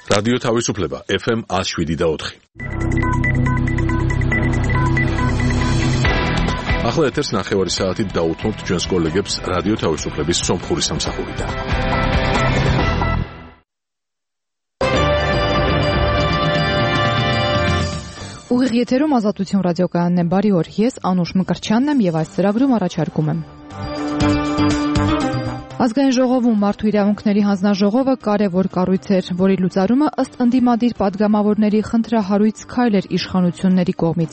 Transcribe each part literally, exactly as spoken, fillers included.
რადიო თავისუფლება ეფ ემ one oh seven და four. ახლა ეთერს ნახევარი საათით დაუთმობთ ჩვენს კოლეგებს რადიო თავისუფლების სომხური სამსახურიდან. Ուղիղ եթերում ազատություն ռադիոկայանն բարի օր, ես Անուշ Մկրտչյանն եմ եւ այս ծրագրում առաջարկում եմ. Ազգային ժողովում մարդու իրավունքների հանձնաժողովը կարևոր կառույց էր, որի լուծարումը ըստ ընդդիմադիր պատգամավորների խնդրահարույց քայլ էր իշխանությունների կողմից.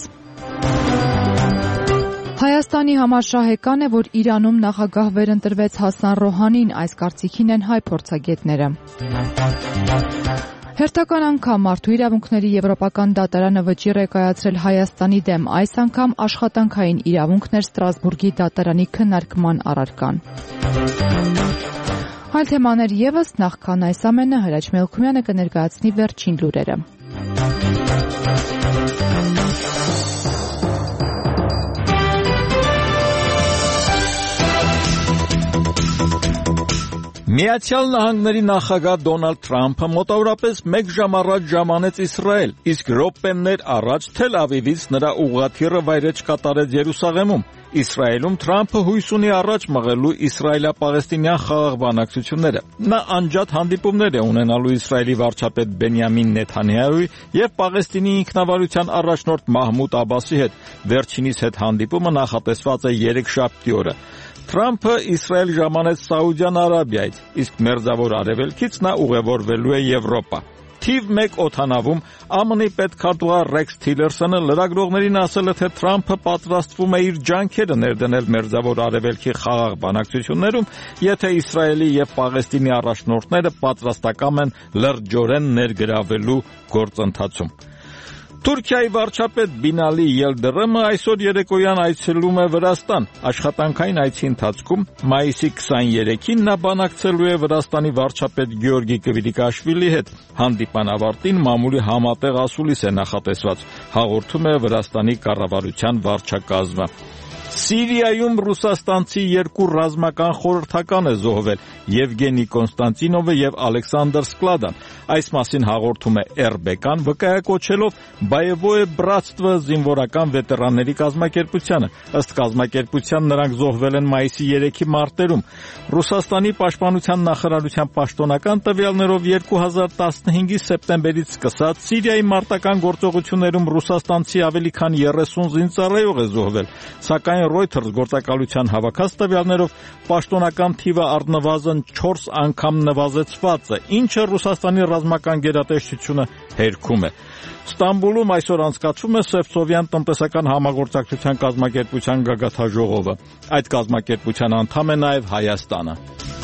Հայաստանի համար շահեկան է, որ Իրանում նախագահ վերընտրվեց Հասան Ռոհանին, այս կարծիքին են հայ փորձագետները. Հերթական անգամ մարդու իրավունքների եվրոպական դատարանը վճիռ է կայացրել Հայաստանի դեմ, այս անգամ աշխատանքային իրավունքներ Ստրասբուրգի դատարանի քննարկման առարկան. Այլ թեմաներ ևս, նախքան այս ամենը Հրաչ Մելքումյանը կներկայացնի վերջին լուրերը. Միացյալ Նահանգների նախագահ Դոնալդ Թրամփը մոտավորապես մեկ ժամ առաջ ժամանեց Իսրայել, իսկ րոպեներ առաջ Թել Ավիվից նրա ուղղաթիռը վայրէջք կատարեց Երուսաղեմում։ Իսրայելում Թրամփը հույս ունի առաջ մղելու իսրայելա-պաղեստինյան խաղաղ բանակցությունները։ Նա անջատ հանդիպումներ է ունենալու Իսրայելի վարչապետ Բենյամին Նեթանյահուի եւ Պաղեստինի ինքնավարության առաջնորդ Մահմուդ Աբասի հետ։ Վերջինիս հետ հանդիպումը նախատեսված է երեքշաբթի օրը։ Թրամփը Իսրայել ժամանեց Սաուդյան Արաբիայից, իսկ Մերձավոր Արևելքից նա ուղևորվելու է Եվրոպա։ Թիվ մեկ օդանավում Α M N-ի պետքարտուղար Ռեքս Թիլերսոնը լրագրողներին ասել է, թե Թրամփը պատրաստվում է իր ջանքերը ներդնել Մերձավոր Արևելքի խաղաղ բանակցություններում, եթե Իսրայելի եւ Պաղեստինի առաջնորդները պատրաստակամ են լրջորեն ներգրավելու գործընթացում։ Թուրքիայի վարչապետ Բինալի Ելդրեմը այսօր երեկոյան այցելում է Վրաստան։ Աշխատանքային այցի ընթացքում մայիսի քսաներեքին նա բանակցելու է Վրաստանի վարչապետ Գեորգի Կվիրիկաշվիլի հետ։ Հանդիպան ավարտին մամուլի համատեղ ասուլիս է նախատեսված, հաղորդում է Վրաստանի կառավարության վարչակազմը։ Սիրիայում ռուսաստանցի երկու ռազմական խորհրդական է զոհվել՝ Եվգենի Կոնստանտինովը եւ Ալեքսանդր Սկլադան։ Այս մասին հաղորդում է R B K-ն, վկայակոչելով Боевое братство զինվորական վետերանների կազմակերպությանը։ Ըստ կազմակերպության նրանք զոհվել են մայիսի երեքի մարտերում։ Ռուսաստանի պաշտպանության նախարարության պաշտոնական տվյալներով երկու հազար տասնհինգի սեպտեմբերից սկսած Սիրիայի մարտական գործողություններում ռուսաստանցի ավելի քան երեսուն զինծառայող է զոհվել, սակայն Reuters գործակալության հավաքած տվյալներով պաշտոնական թիվը առնվազն չորս անգամ նվազեցված է, ինչը Ռուսաստանի ռազմական գերատեսչությունը հերքում է։ Ստամբուլում այսօր անցկացվում է Սևծովյան տնտեսական համագործակցության կազմակերպության գագաթաժողովը։ Այդ կազմակերպության անդամ է նաև Հայաստանը։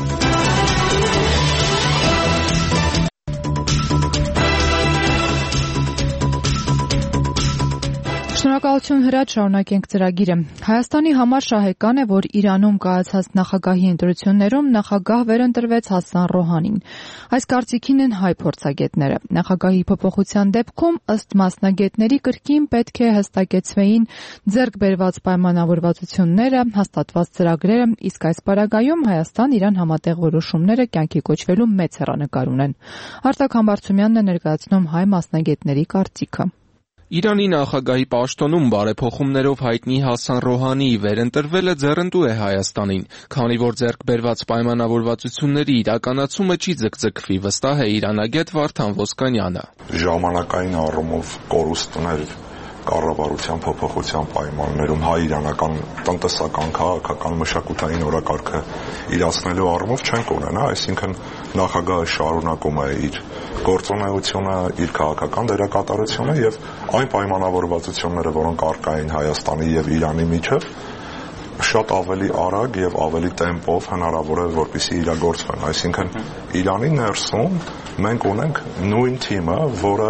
Շնորհակալություն Հրաչ, շարունակենք ծրագիրը։ Հայաստանի համար շահեկան է, որ Իրանում կայացած նախագահի ընտրություններում նախագահ վերընտրվեց Հասան Ռոհանին։ Այս կարծիքին են հայ փորձագետները։ Նախագահի փոփոխության դեպքում ըստ մասնագետների կրկին պետք է հստակեցվեին ձեռք բերված պայմանավորվածությունները, հաստատված ծրագրերը, իսկ այս պարագայում Հայաստան-Իրան համատեղ որոշումները կյանքի կոչվելու մեծ հեռանկար ունեն։ Արտակ Համբարձումյանն է ներկայացնում հայ մասնագետների կարծիքը։ Իրանի նախագահի պաշտոնում բարեփոխումներով հայտնի Հասան Ռոհանիի վերընտրվելը ձեռնտու է Հայաստանին, քանի որ ձեռք բերված պայմանավորվածությունների իրականացումը չի ձգձգվի, վստահ է իրանագետ Վարդան Ոսկանյանը։ Ժամանակային առումով կորուստներ կառավարության փոփոխության պայմաններում հայ-իրանական տնտեսական, քաղաքական, մշակութային օրակարգը իրացնելու առումով չենք ունենա, այսինքն նախագահը շարունակում է իր գործունեությունը, իր քաղաքական դերակատարությունը եւ այն պայմանավորվածությունները, որոնք առկա են Հայաստանի եւ Իրանի միջեւ, շատ ավելի արագ եւ ավելի տեմպով հնարավոր է որպեսզի իրագործվեն, այսինքն Իրանի ներսում մենք ունենք նույն թիմը, որը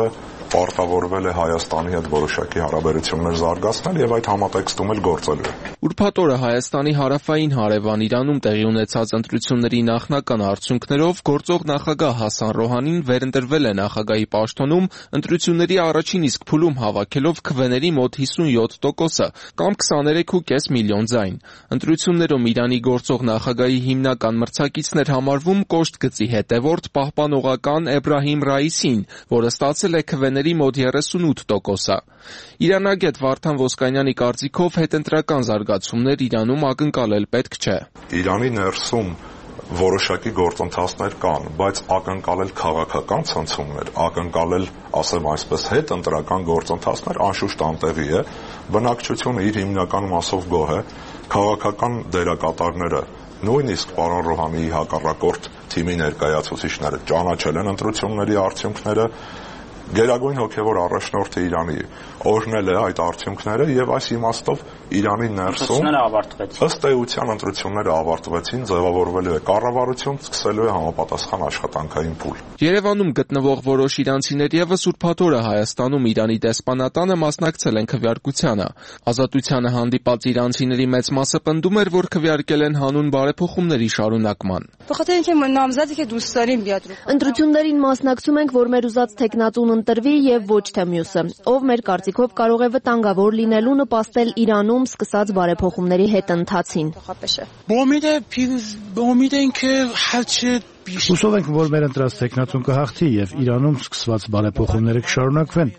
պարտավորվել է Հայաստանի հետ որոշակի հարաբերություններ զարգացնել եւ այդ համատեքստում էլ գործելու է։ Ուրբաթ օրը Հայաստանի հարավային հարևան Իրանում տեղի ունեցած ընտրությունների նախնական արդյունքներով գործող նախագահ Հասան Ռոհանին վերընտրվել է նախագահի պաշտոնում ընտրությունների առաջին իսկ փուլում հավաքելով քվեների մոտ հիսունյոթ տոկոսը կամ քսաներեք ու կես միլիոն ձայն։ Ընտրություններում Իրանի գործող նախագահի հիմնական մրցակիցներ համարվում կոշտ գծի հետևորդ պահպանողական Էբրահիմ Ռայիսին, որը ստացել է քվեների մոտ երեսունութ տոկոսը։ Իրանագետ Վարդան Ոսկանյանի կարծիքով հետընտրական զարգացումներ Իրանում ակնկալել պետք չէ։ Իրանի ներսում որոշակի գործընթացներ կան, բայց ակնկալել քաղաքական ցնցումներ, ակնկալել, ասեմ այսպես, հետընտրական գործընթացներ անշուշտ անտեղի է։ Բնակչությունը իր հիմնական մասով գոհ է, քաղաքական դերակատարները, նույնիսկ պարոն Ռոհանիի հակառակորդ թիմի ներկայացուցիչները ճանաչել են ընտրությունների արդյունքները, գերագույն հոգևոր առաջնորդը Իրանի օրհնել է այդ արդյունքները եւ այս իմաստով Իրանի ներսում ըստ էության ընտրությունները ավարտվեցին, ձևավորվելու է կառավարություն, սկսելու է համապատասխան աշխատանքային փուլ։ Երևանում գտնվող որոշ իրանցիներ եւս ուրբաթ օրը Հայաստանում Իրանի դեսպանատանը մասնակցել են քվեարկությանը։ Ազատությանը հանդիպած իրանցիների մեծ մասը պնդում էր, որ քվեարկել են հանուն բարեփոխումների շարունակման։ Ընտրություններին մասնակցում ենք, որ մեր ուզած թեկնածուն ընտրվի եւ ոչ թե մյուսը, ով մեր կարծիքով կարող է վտանգավոր լինելու նպաստել Իրանում սկսած բարեփոխումների հետընթացին։ Հուսով ենք, որ մեր ընտրած թեկնածուն կհաղթի եւ Իրանում սկսված բարեփոխումները կշարունակվեն։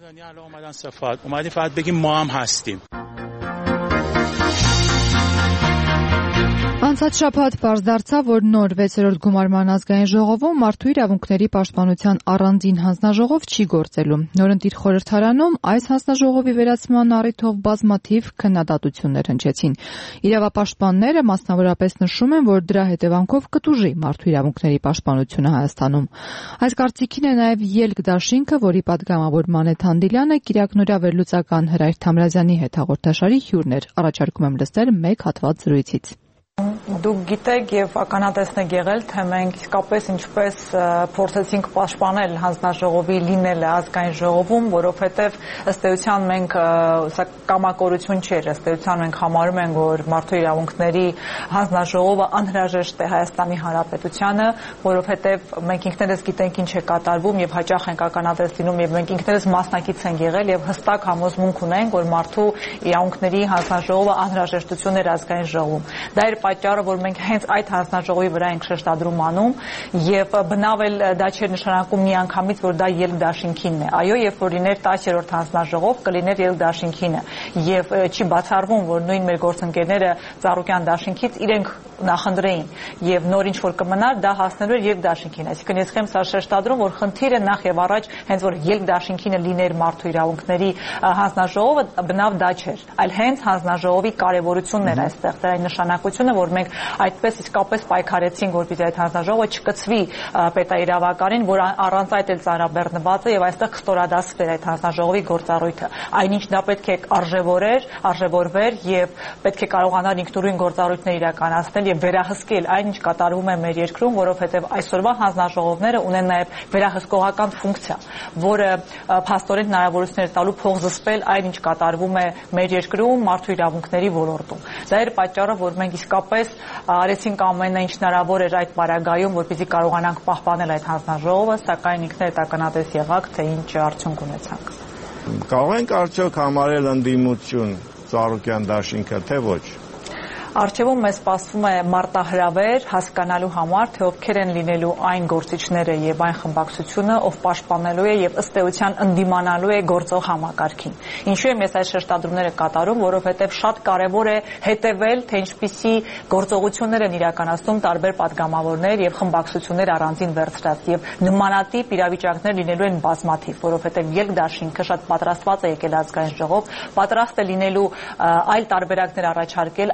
Անցած շաբաթ պարզ դարձավ, որ նոր վեցերորդ գումարման ազգային ժողովում մարդու իրավունքների պաշտպանության առանձին հանձնաժողով չի գործելու։ Նորընտիր խորհրդարանում այս հանձնաժողովի վերացման առիթով բազմաթիվ քննադատություններ հնչեցին։ Իրավապաշտպանները մասնավորապես նշում են, որ դրա հետևանքով կտուժի մարդու իրավունքների պաշտպանությունը Հայաստանում։ Այս կարծիքին է նաև Ելք դաշինքը, որի պատգամավոր Մանե Թանդիլյանը Կիրակնորյա վերլուծական Հրայր Թամրազյանի հետ հաղորդաշարի հյուրն էր։ Առաջարկում եմ լսել մեկ հատված զրույցից։ Դուք գիտեք եւ ականատեսնեք եղել, թե մենք իսկապես ինչպես փորձեցինք պաշտպանել հանձնաժողովի լինելը ազգային ժողովում, որովհետեւ ըստ էության մենք սա կամակորություն չէր, ըստ էության մենք համարում ենք, որ մարդու իրավունքների հանձնաժողովը անհրաժեշտ է Հայաստանի Հանրապետությանը, որովհետեւ մենք ինքներս գիտենք ինչ է կատարվում եւ հաճախ ենք ականատես լինում եւ մենք ինքներս մասնակից ենք եղել եւ հստակ համոզմունք ունենք, որ մարդու իրավունքների հանձնաժողովը անհրաժեշտություն է ազգային ժողովում։ Դա էր պատճառը, որ մենք հենց այդ հանձնաժողովի վրա ենք շեշտադրում անում եւ բնավ էլ դա չէր նշանակում միանգամից, որ դա Ելք դաշինքինն է։ Այո, երբ որ լիներ տասներորդ հանձնաժողով, կլիներ Ելք դաշինքինը եւ չի բացառվում, որ նույն մեր գործընկերները Ծառուկյան դաշինքից իրենք նախընտրեին եւ նոր ինչ որ կմնար, դա հասնելու էր Ելք դաշինքին։ Այսինքն ես խեմ սա շեշտադրում, որ խնդիրը նախ եւ առաջ հենց որ Ելք դաշինքինը լիներ մարդու իրավունքների հանձնաժողովը, բնավ դա չէր, այլ հենց հանձնաժողովի կարեւորությունն էր այստեղ, դրա նշանակությունը, որ մենք այդպես իսկապես պայքարեցինք, որպեսզի այդ հանձնաժողովը չկցվի պետաիրավականին, որ առանց այդ էլ ծանրաբեռնված է եւ այստեղ կստորադասվեր այդ հանձնաժողովի գործառույթը։ Այնինչ դա պետք է արժևորեր, արժևորվեր եւ պետք է կարողանար ինքնուրույն գործառույթներ իրականացնել եւ վերահսկել այն, ինչ կատարվում է մեր երկրում, որովհետեւ այսօրվա հանձնաժողովները ունեն նաեւ վերահսկողական ֆունկցիա, որը փաստորեն հնարավորություններ տալու փոխզսպել այն, ինչ կատարվում է մեր երկրում մարդու իրավունքների ոլորտում։ Դա էր պատճառը, որ մենք իսկապես արեցինք ամենը ինչ հնարավոր էր այդ պարագայում, որպեսզի կարողանանք պահպանել այդ հանձնաժողովը, սակայն ինքներդ ականատես եղաք, թե ինչ արդյունք ունեցանք։ Կարող ենք արդյոք համարել ընդդիմություն Ծառուկյան դաշինքը, թե ոչ։ Արժևում մեզ սպասվում է մարտահրավեր հասկանալու համար, թե ովքեր են լինելու այն գործիչները եւ այն խմբակցությունը, ով պաշտպանելու է եւ ըստ էության ընդդիմանալու է գործող համակարգին։ Ինչու եմ ես այս շեշտադրումները կատարում, որովհետեւ շատ կարեւոր է հետեւել, թե ինչպիսի գործողություններ են իրականացնում տարբեր падգամավորներ եւ խմբակցություններ առանձին վերցրած եւ նմանատիպ իրավիճակներ լինելու են բազմաթիվ, որովհետեւ Ելք դաշինքը շատ պատրաստված է եկել ազգային ժողով, պատրաստ է լինելու այլ տարբերակներ առաջարկել, այլ արտեր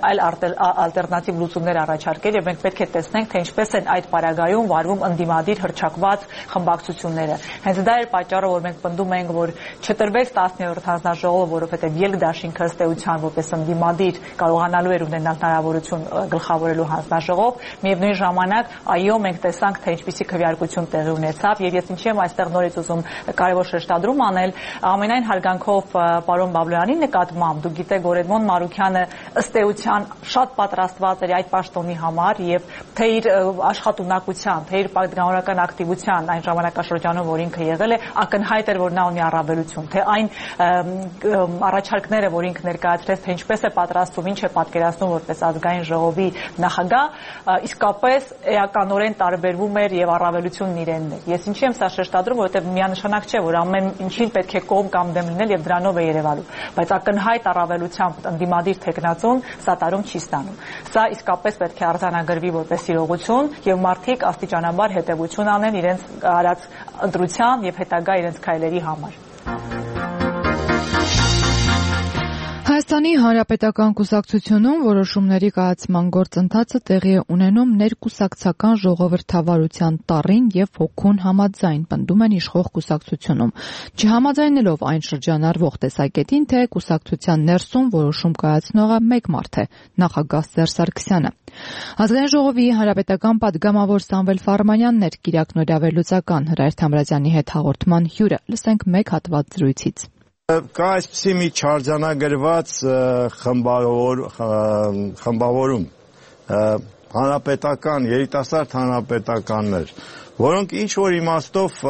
ալտերնատիվ լուծումներ առաջարկել եւ մենք պետք է տեսնենք, թե ինչպես են այդ պարագայում վարվում ընդդիմադիր հռչակված խմբակցությունները։ Հենց դա էր պատճառը, որ մենք պնդում ենք, որ չտրվեց տասներորդ հանձնաժողովը, որովհետեւ ելք դաշինքը ըստ էության որպես ընդդիմադիր կարողանալու էր ունենալ հնարավորություն գլխավորելու հանձնաժողով, միևնույն ժամանակ այո, մենք տեսանք, թե ինչպիսի քվեարկություն տեղի ունեցավ եւ ես ինչի եմ այստեղ նորից ուզում կարևոր շեշտադրում անել, ամենայն հարգանքով պարոն Բաբլոյանի նկատմամբ, դուք գիտեք, որ Էդմոն Մարուքյանը ըստ էության շատ պատրաստված էր այդ պաշտոնի համար եւ թե իր աշխատունակության, թե իր պատգամավորական ակտիվության այն ժամանակաշրջանում, որ ինքը եղել է, ակնհայտ էր, որ նա ունի առավելություն, թե այն առաջարկները, որ ինքը ներկայացրեց, թե ինչպես է պատրաստվում, ինչ է պատկերացնում որպես ազգային ժողովի նախագահ, իսկապես էականորեն տարբերվում էր եւ առավելությունն իրենն էր։ Ես ինչի եմ սա շեշտադրում, որովհետեւ միանշանակ չէ, որ ամեն ինչին պետք է կողմ կամ դեմ լինել եւ դրանով է երևալու, բայց ակնհայտ առավելությամբ ընդդիմադիր թեկնածուն սատարում չի ստանում։ Սա իսկապես պետք է արձանագրվի որպես իրողություն եւ մարդիկ աստիճանաբար հետեւություն անեն իրենց արած ընտրության եւ հետագա իրենց քայլերի համար։ Հայաստանի Հանրապետական կուսակցությունում որոշումների կայացման գործընթացը տեղի է ունենում ներկուսակցական ժողովրդավարության տառին եւ հոգուն համաձայն, պնդում են իշխող կուսակցությունում, չհամաձայնելով այն շրջանառվող տեսակետին, թե կուսակցության ներսում որոշում կայացնողը մեկ մարդ է՝ նախագահ Սերժ Սարգսյանը։ Ազգային ժողովի հանրապետական պատգամավոր Սամվել Ֆարմանյանն էր Կիրակ Նորավեր-Լուծական Հրայր Թամրազյանի հետ հաղորդման հյուրը։ Լսենք մեկ հատված զրույցից։ Կա այսպիսի մի չարձանագրված խմբավոր, խմբավորում հանրապետական, երիտասարդ հանրապետականներ, որոնք ինչ-որ իմաստով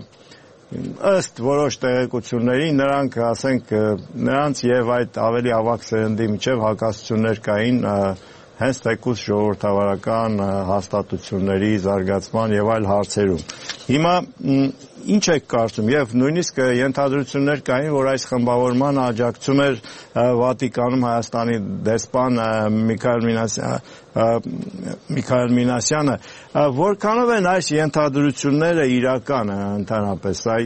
ըստ որոշ տեղեկությունների նրանք, ասենք, նրանց եւ այդ ավելի ավագ սերնդի միջև հակասություններ կային հենց թեկուզ ժողովրդավարական հաստատությունների զարգացման եւ այլ հարցերում։ Հիմա ինչ եք կարծում, եւ նույնիսկ ենթադրություններ կային, որ այս խմբավորման աջակցում էր Վատիկանում Հայաստանի դեսպան Միքայել Միքայել Մինասյանը, որքանով են այս ենթադրությունները իրական ընդհանրապես, այ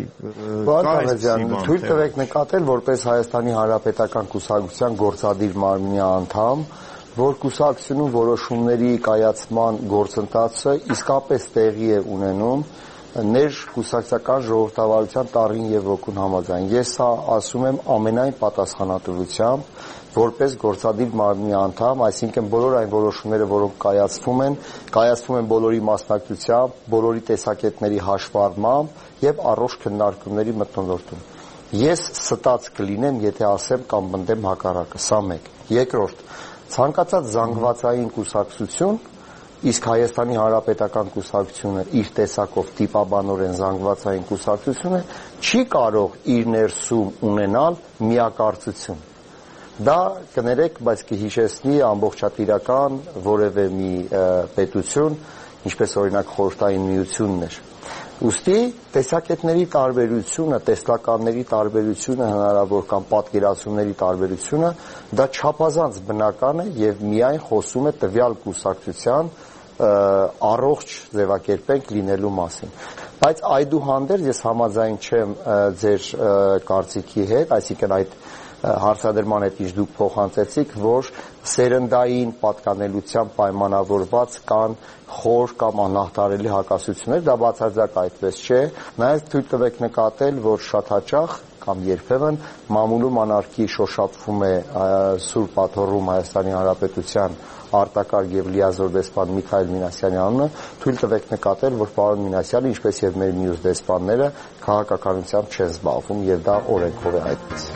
թույլ տվեք նկատել, որպես Հայաստանի Հանրապետական կուսակցության գործադիր մարմնի անդամ, որ կուսակցությունում որոշումների կայացման գործընթացը իսկապես տեղի է ունենում ներ կուսակցական ժողովրդավարության տառին եւ ոգուն համաձայն։ Ես սա ասում եմ ամենայն պատասխանատվությամբ, որպես գործադիր մարմնի անդամ, այսինքն բոլոր այն որոշումները, որոնք կայացվում են, կայացվում են բոլորի մասնակցությամբ, բոլորի տեսակետների հաշվառմամբ եւ առողջ քննարկումների մթնոլորտում։ Ես ստած կլինեմ, եթե ասեմ կամ բնդեմ հակառակը, սա մեկ։ Երկրորդ, ցանկացած զանգվածային կուսակցություն, իսկ Հայաստանի Հանրապետական կուսակցությունը իր տեսակով տիպաբանորեն զանգվածային կուսակցություն է, չի կարող իր ներսում ունենալ միակարծություն։ Դա կներեք, բայց կհիշեցնի ամբողջատիրական որևէ մի պետություն, ինչպես օրինակ Խորհրդային Միությունն էր։ Ուստի տեսակետների տարբերությունը, տեսլականների տարբերությունը, հնարավոր կամ պատկերացումների տարբերությունը, դա չափազանց բնական է եւ միայն խոսում է տվյալ կուսակցության առողջ ձևակերպենք լինելու մասին։ Բայց այդուհանդերձ ես համաձայն չեմ ձեր կարծիքի հետ, այսինքն այդ հարցադրման հետ ինչ դուք փոխանցեցիք, որ սերնդային պատկանելությամբ պայմանավորված կան խոր կամ անհաղթարելի հակասություններ, դա բացարձակ այդպես չէ։ Նաև թույլ տվեք նկատել, որ շատ հաճախ կամ երբեմն մամուլում անարգի շոշափվում է Սուրբ Աթոռում Հայաստանի Հանրապետության արտակարգ եւ լիազոր դեսպան Միքայել Մինասյանի անունը, թույլ տվեք նկատել, որ պարոն Մինասյանը, ինչպես եւ մեր մյուս դեսպանները, քաղաքականությամբ չեն զբաղվում եւ դա օրենքով է այդպես։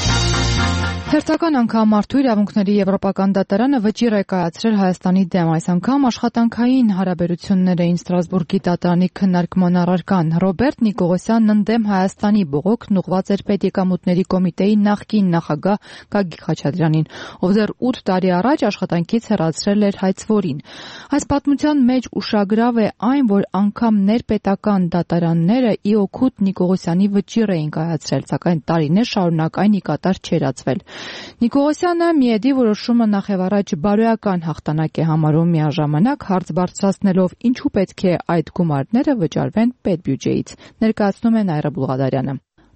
Հերթական անգամ Մարդու իրավունքների եվրոպական դատարանը վճիռ է կայացրել Հայաստանի դեմ, այս անգամ աշխատանքային հարաբերություններ էին Ստրասբուրգի դատարանի քննարկման առարկան։ Ռոբերտ Նիկողոսյանն ընդդեմ Հայաստանի բողոքն ուղղված էր Պետեկամուտների կոմիտեի նախկին նախագահ Գագիկ Խաչատրյանին, ով դեռ ութ տարի առաջ աշխատանքից հեռացրել էր հայցվորին։ Այս պատմության մեջ ուշագրավ է այն, որ անգամ ներպետական դատարանները ի օգուտ Նիկողոսյանի վճիռ էին կայացրել, սակայն տարիներ շարունակ այն ի կատար չերացվել։ Նիկողոսյանը միեդի որոշումը նախևառաջ բարոյական հաղթանակ է համարում, միաժամանակ հարց բարձրացնելով ինչու պետք է այդ գումարները վճարվեն պետբյուջեից, ներկայացնում է Նայիրա Բուլղադարյանը։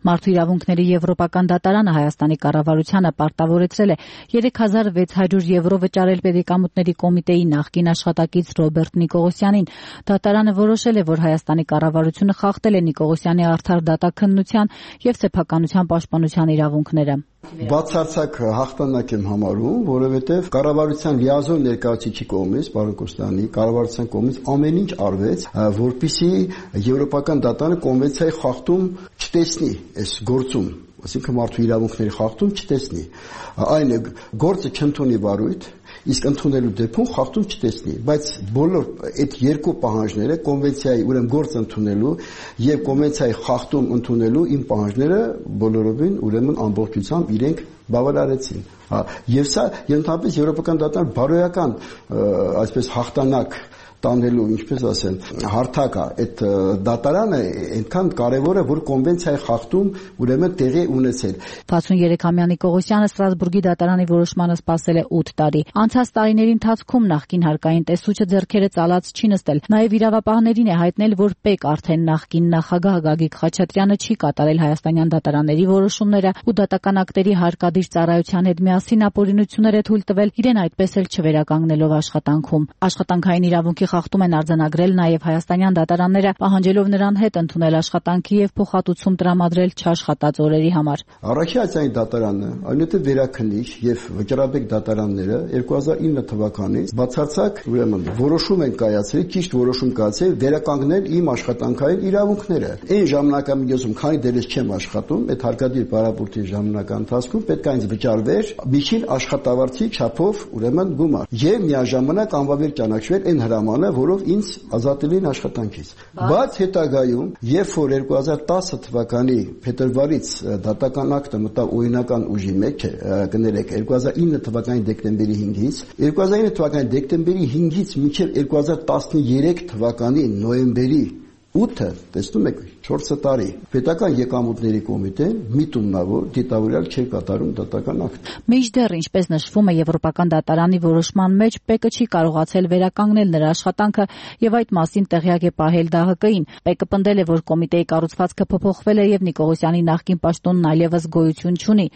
Մարդու իրավունքների եվրոպական դատարանը Հայաստանի կառավարությանը պարտավորեցրել է երեք հազար վեց հարյուր եվրո վճարել Պետեկամուտների կոմիտեի նախկին աշխատակից Ռոբերտ Նիկողոսյանին։ Դատարանը որոշել է, որ Հայաստանի կառավարությունը խախտել է Նիկողոսյանի արդար դատաքննության եւ սեփականության պաշտպանության իրավունքները։ Բացարձակ հաղթանակ եմ համարում, որովհետև կառավարության լիազոր ներկայացուցիչի կողմից, պարոն Կոստյանի, կառավարության կողմից ամեն ինչ արվեց, որպեսզի եվրոպական դատարանը կոնվենցիայի խախտում չտեսնի այս գործում, այսինքն մարդու իրավունքների խախտում չտեսնի։ Այն է, գործը չընդունի վարույթ, իսկ ընդունելու դեպքում խախտում չտեսնի, բայց բոլոր այդ երկու պահանջները կոնվենցիայի ուրեմն գործ ընդունելու եւ կոնվենցիայի խախտում ընդունելու իմ պահանջները բոլորովին ուրեմն ամբողջությամբ իրենք բավարարեցին։ Եվ սա ընդհանրապես եվրոպական դատարան բարոյական այսպես հաղթանակ տանելու, ինչպես ասեմ, հարթակ է այդ դատարանը այնքան կարևոր է, որ կոնվենցիայի խախտում ուրեմն տեղի ունեցել։ վաթսուներեքամյա Նիկողոսյանը Ստրասբուրգի դատարանի որոշմանը սպասել է ութ տարի։ Անցած տարիների ընթացքում նախկին հարկային տեսուչը ձեռքերը ծալած չի նստել։ Նաև իրավապահներին է հայտնել, որ ՊԵԿ արդեն նախկին նախագահ Գագիկ Խաչատրյանը չի կատարել հայաստանյան դատարանների որոշումները ու դատական ակտերի հարկադիր ծառայության հետ միասին ապօրինություններ է թույլ տվել իրեն այդպես էլ չվերականգնելով աշխատանքում։ Աշխատանքային իրավունքի խախտում են արձանագրել նաև հայաստանյան դատարանները, պահանջելով նրան հետ ընդունել աշխատանքի եւ փոխհատուցում տրամադրել չաշխատած օրերի համար։ Առաջին Ասիայի դատարանը, այնուհետև վերաքննիչ եւ վճռաբեկ դատարանները երկու հազար ինը թվականից բացարձակ ուրեմն որոշում են կայացրել, ճիշտ որոշում կայացրել վերականգնել իմ աշխատանքային իրավունքները։ Այն ժամանակամիջոցում, քանի դեռ ես չեմ աշխատում, այդ հարկադիր բարապուրտի ժամանակահատվածի ընթացքում պետք է ինձ վճարվեր միջին աշխատավարձի չափով ուրեմն գումար եւ միաժամանակ անվավեր ճանաչվեր այն հրամանը, որով ինձ ազատել են աշխատանքից։ Բայց հետագայում, երբ որ երկու հազար տասը թվականի փետրվարից դատական ակտը մտավ օրինական ուժի մեջ, կներեք, երկու հազար ինը թվականի դեկտեմբերի հինգից, երկու հազար ինը թվականի դեկտեմբերի հինգից մինչև երկու հազար տասներեք թվականի նոյեմբերի ութը, տեսնում եք, չորս տարի պետական եկամուտների կոմիտեն միտումնավոր դիտավորյալ չէր կատարում դատական ակտ։ Մինչդեռ, ինչպես նշվում է Եվրոպական դատարանի որոշման մեջ, ՊԵԿ-ը չի կարողացել վերականգնել նրա աշխատանքը եւ այդ մասին տեղյակ է պահել Դա Հ Կ-ին։ ՊԵԿ-ը պնդել է, որ կոմիտեի կառուցվածքը փոփոխվել է եւ Նիկողոսյանի նախկին պաշտոնն այլևս գոյություն չունի։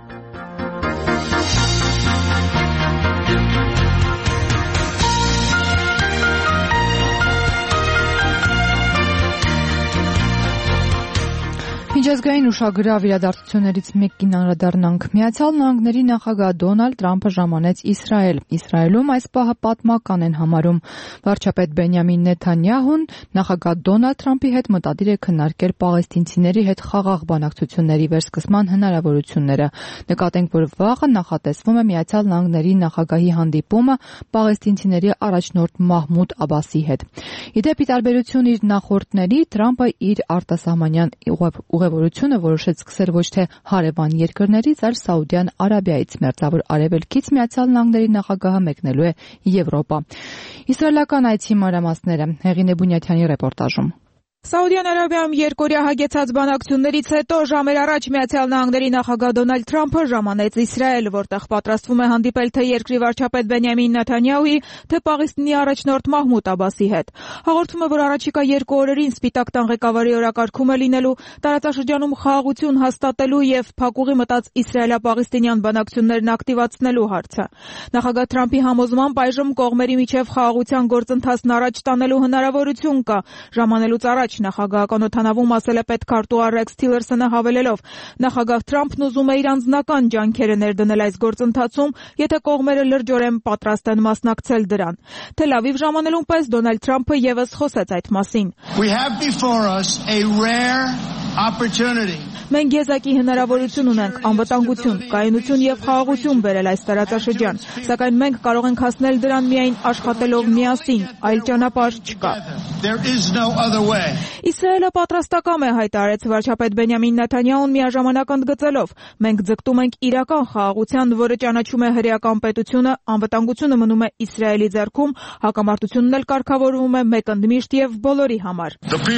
Միջազգային ուշագրավ իրադարձություններից մեկին անդրադառնանք։ Միացյալ Նահանգների նախագահ Դոնալդ Թրամփը ժամանեց Իսրայել։ Իսրայելում այս պահը պատմական են համարում։ Վարչապետ Բենյամին Նեթանյահուն նախագահ Դոնալդ Թրամփի հետ մտադիր է քննարկել պաղեստինցիների հետ խաղաղ բանակցությունների վերսկսման հնարավորությունները։ Նկատենք, որ վաղը նախատեսվում է Միացյալ Նահանգների նախագահի հանդիպումը պաղեստինցիների առաջնորդ Մահմուդ Աբասի հետ։ Իդեպ, ի տարբերություն իր նախորդների, Թրամփը իր արտասահմանյան ուղևորությունը որոշեց սկսել ոչ թե հարևան երկրներից, այլ Սաուդյան Արաբիայից, Մերձավոր Արևելքից Միացյալ Նահանգների նախագահը մեկնելու է Եվրոպա։ Իսրայելական այցի մանրամասները Հեղինե Բունյաթյանի ռեպորտաժում։ Սաուդյան Արաբիայում երկօրյա հագեցած բանակցություններից հետո ժամեր առաջ Միացյալ Նահանգների նախագահ Դոնալդ Թրամփը ժամանեց Իսրայել, որտեղ պատրաստվում է հանդիպել թե երկրի վարչապետ Բենյամին Նեթանյահուի, թե Պաղեստինի առաջնորդ Մահմուդ Աբասի հետ։ Հաղորդում է, որ առաջիկա երկու օրերին Սպիտակ տան ղեկավարի օրակարգում է լինելու տարածաշրջանում խաղաղություն հաստատելու եւ փակուղի մտած իսրայելա-պաղեստինյան բանակցություններն ակտիվացնելու հարցը։ Նախագահ Թրամփի համոզմամբ այժմ կողմերի միջև խաղաղության գործընթացն առաջ տանելու հնարավորություն կա։ Ժամանելուց առաջ նախագահը կանոթանավում ասել է պետքարտուղար Ռեքս Թիլերսոնը հավելելով. նախագահ Թրամփն ուզում է իր անձնական ջանքերը ներդնել այս գործընթացում, եթե կողմերը լրջորեն պատրաստ են մասնակցել դրան։ Թել Ավիվ ժամանելուն պես Դոնալդ Թրամփը եւս խոսեց այդ մասին։ Մենք եզակի հնարավորություն ունենք անվտանգություն, կայունություն եւ խաղաղություն բերել այս տարածաշրջան, սակայն մենք կարող ենք հասնել դրան միայն աշխատելով միասին, այլ ճանապարհ չկա։ Իսրայելը պատրաստակամ է, հայտարարեց վարչապետ Բենյամին Նեթանյահուն միաժամանակ ընդգծելով. մենք ձգտում ենք իրական խաղաղության, որը ճանաչում է հրեական պետությունը, անվտանգությունը մնում է Իսրայելի ձեռքում, հակամարտությունն էլ կարգավորվում է մեկընդմիշտ եւ բոլորի համար։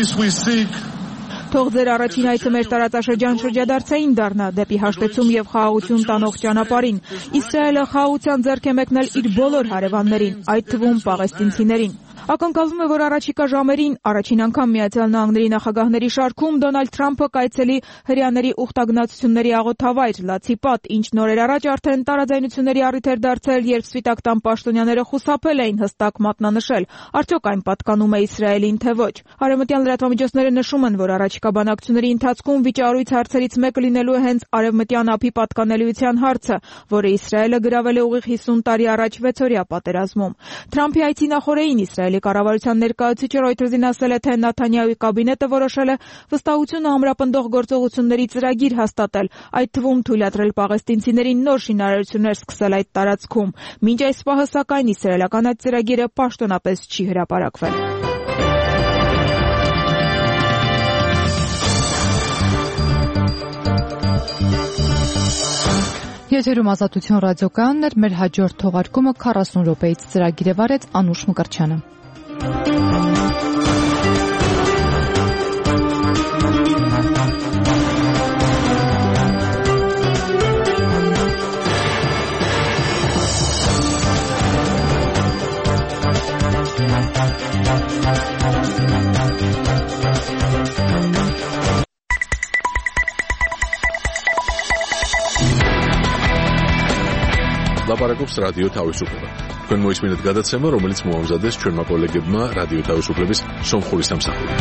Թող ձեր առաջին այցը մեր տարածաշրջան շրջադարձային դառնա դեպի հաշտեցում եւ խաղաղություն տանող ճանապարհին։ Իսրայելը խաղաղության ձեռք է մեկնել իր բոլոր հարևաններին, այդ թվում պաղեստինցիներին։ Ակնկալվում է, որ առաջիկա ժամերին առաջին անգամ Միացյալ Նահանգների նախագահների շարքում Դոնալդ Թրամփը կայցելի հրեաների ուխտագնացությունների աղոթավայր Լացի Պատ, ինչ նորեր առաջ արդեն տարաձայնությունների առիթ էր դարձել, երբ Սպիտակ տան պաշտոնյաները խուսափել էին հստակ մատնանշել, արդյոք այն պատկանում է Իսրայելին, թե ոչ։ Արևմտյան լրատվամիջոցները նշում են, որ առաջիկա բանակցությունների ընթացքում վիճառույց հարցերից մեկը լինելու է հենց արևմտյան ափի պատկանելիության հարցը, որը Իսրայելը գրավել է ուղիղ հիսուն տարի առաջ վեցօրյա պատերազմում։ Թրամփի այցի նախօրեին Իսրայելի կառավարության ներկայացուցիչը Reuters-ին ասել է, թե Նեթանյահուի կաբինետը որոշել է վստահությունը ամրապնդող գործողությունների ծրագիր հաստատել, այդ թվում թույլատրել պաղեստինցիներին նոր շինարարություններ սկսել այդ տարածքում։ Մինչ այս պահը, սակայն, իսրայելական այդ ծրագիրը պաշտոնապես չի հրապարակվել։ Եթերում Ազատություն ռադիոկայանն էր, մեր հաջորդ թողարկումը քառասուն րոպեից ծրագիր է վարեց Անուշ Մկրտչյանը։ Լապարակობს ռադիո თავისუფლება. Თქვენ მოისმინეთ გადაცემა, რომელიც მოამზადეს ჩვენმა კოლეგებმა რადიო თავისუფლების სომხური სამსახურით.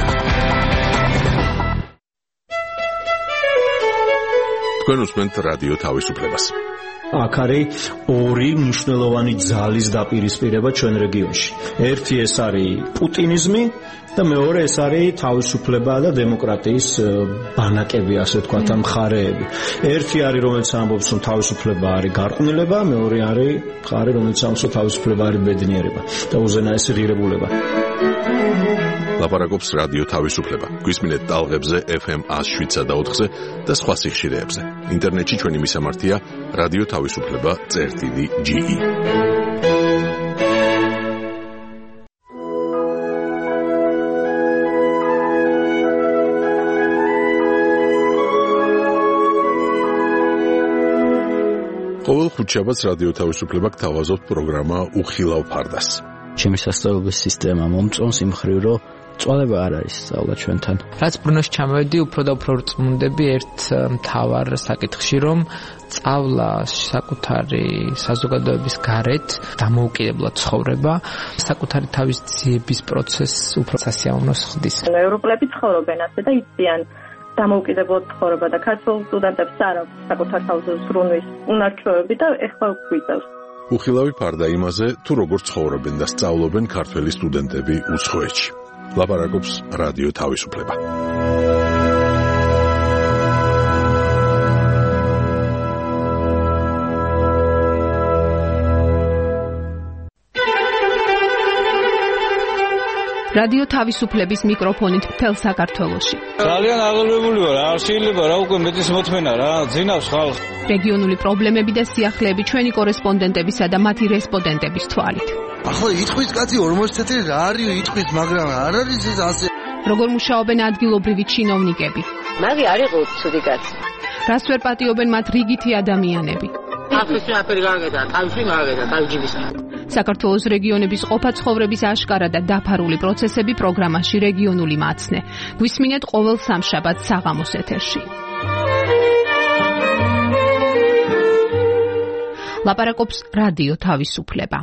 თქვენ უსმენთ რადიო თავისუფლებას. აქ არის ორი მნიშვნელოვანი ძალის დაპირისპირება ჩვენ რეგიონში. ერთი ეს არის პუტინიზმი და მეორე ეს არის თავისუფლება და დემოკრატიის ბანაკები, ასე ვთქვათ, ამ მხარეები. ერთი არის, რომელიც ამბობს, რომ თავისუფლება არის გარყვნილება, მეორე არის მხარე, რომელიც ამბობს, რომ თავისუფლება არის ბედნიერება და უზენაესი ღირებულება. ლაპარაკობს რადიო თავისუფლება. გვისმინეთ ტალღებზე ეფ ემ one oh seven და ოთხზე და სხვა სიხშირეებზე. ინტერნეტში ჩვენი მისამართია რადიო თავისუფლება წერტილი ჯი ი. ყოველ ხუთშაბათს რადიო თავისუფლება გთავაზობთ პროგრამა უხილავ ფარდას. ჩემი სასწავლებელი სისტემა მომწონს იმ მხრივ, რომ წვალება არ არის სწავლა ჩვენთან. რაც ბრუნოში ჩამოვედი, უფრო და უფრო წმუნდები ერთ მთავარ საკითხში, რომ სწავლა საკუთარი საზოგადოების გარეთ დამოუკიდებლად ცხოვრება, საკუთარი თავის ძიების პროცესს უფრო სასიამოვნოს ხდის. ევროპელები ცხოვრობენ ასე და იციან დამოუკიდებლად ცხოვრება და ქართულ სტუდენტებს არ აქვს საკუთარ თავზე ზრუნვის უნარჩვევები და ეხლა გვიწევს. უხილავი ფარდა იმაზე, თუ როგორ ცხოვრობენ და სწავლობენ ქართველი სტუდენტები უცხოეთში. ლაპარაკობს რადიო თავისუფლება. რადიო თავისუფლების მიკროფონით მთელ საქართველოში. ძალიან აღელვებული ვარ, არ შეიძლება რა უკვე მეტის მოთმენა რა, ძინავს ხალხს. რეგიონული პრობლემები და სიახლეები ჩვენი კორესპონდენტებისა და მათი რესპონდენტების თვალით. ახლა იტყვის კაცი ორმოცი წელი რა არის იტყვის, მაგრამ არ არის ეს ასე. როგორ მუშაობენ ადგილობრივი ჩინოვნიკები? მაგი არ იყო ცუდი კაცი. რას ვერ პატიობენ მათ რიგითი ადამიანები? ახლააფერი გაგედა, თავში მაგედა, თავჯიბის. საქართველოს რეგიონების ყოფა ცხოვრების აშკარა და დაფარული პროცესები პროგრამაში რეგიონული მაცნე. გვისმინეთ ყოველ სამშაბათს საღამოს ეთერში. ლაპარაკობს რადიო თავისუფლება.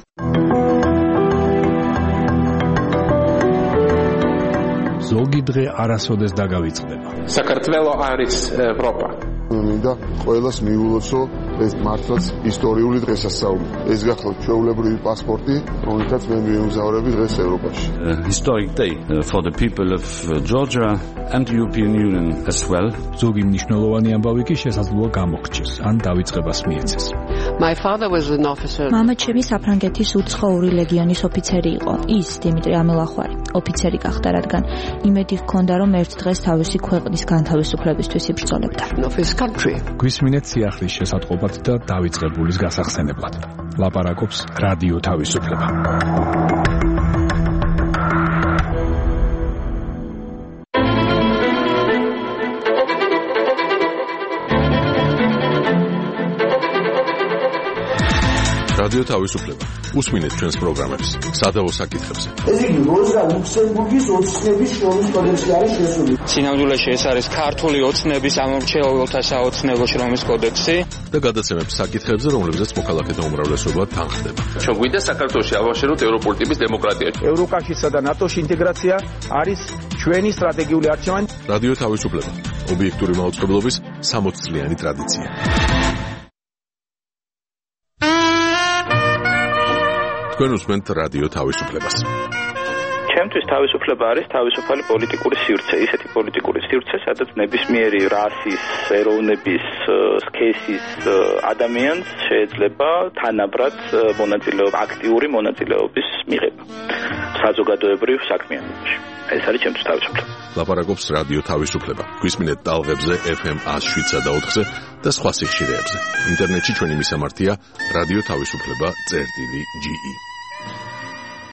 ზოგი დღე არასოდეს დაგავიწყდება. საქართველო არის ევროპა. მინდა ყველას მიულოცო ეს მართლაც ისტორიული დღესასწაული. ეს გახლავთ ჩვეულებრივი პასპორტი, რომელთაც მე მიემგზავრები დღეს ევროპაში. Historic day for the people of Georgia and the European Union as well. ზოგი მნიშვნელოვანი ამბავი კი შესაძლოა გამოგრჩეს, ან დავიწყებას მიეცეს. My father was an officer. მამა ჩემი საფრანგეთის უცხოური ლეგიონის ოფიცერი იყო. ის დიმიტრი ამელახვარი, ოფიცერი გახდა, რადგან იმედი ჰქონდა, რომ ერთ დღეს თავისი ქვეყნის განთავისუფლებისთვის იბრძოლებდა. გვისმინეთ სიახლის შესატყობად და დავიწყებულის გასახსენებლად. ლაპარაკობს რადიო თავისუფლება. რადიო თავისუფლება. უსმინეთ ჩვენს პროგრამებს სადავო საკითხებზე. ეს იგი როზა ლუქსემბურგის ოცნების შრომის კოდექსი არის შესული. სინამდვილეში ეს არის ქართული ოცნების ამომრჩეველთა საოცნებო შრომის კოდექსი და გადაცემებს საკითხებზე, რომლებზეც მოქალაქეთა უმრავლესობა თანხდება. ჩვენ გვინდა საქართველოში ავაშენოთ ევროპული ტიპის დემოკრატია. ევროკავშირსა და ნატოში ინტეგრაცია არის ჩვენი სტრატეგიული არჩევანი. რადიო თავისუფლება. ობიექტური მაუწყებლობის სამოც წლიანი ტრადიცია. თქვენ უსმენთ რადიო თავისუფლებას. ჩემთვის თავისუფლება არის თავისუფალი პოლიტიკური სივრცე, ისეთი პოლიტიკური სივრცე, სადაც ნებისმიერი რასის, ეროვნების, სქესის ადამიანს შეიძლება თანაბრად მონაწილეობა, აქტიური მონაწილეობის მიღება საზოგადოებრივ საქმიანობაში. ეს არის ჩემთვის თავისუფლება. ლაპარაკობს რადიო თავისუფლება. გვისმინეთ ტალღებზე ეფ ემ one oh seven და ოთხზე და სხვა სიხშირეებზე. ინტერნეტში ჩვენი მისამართია რადიო თავისუფლება წერტილი ჯი ი.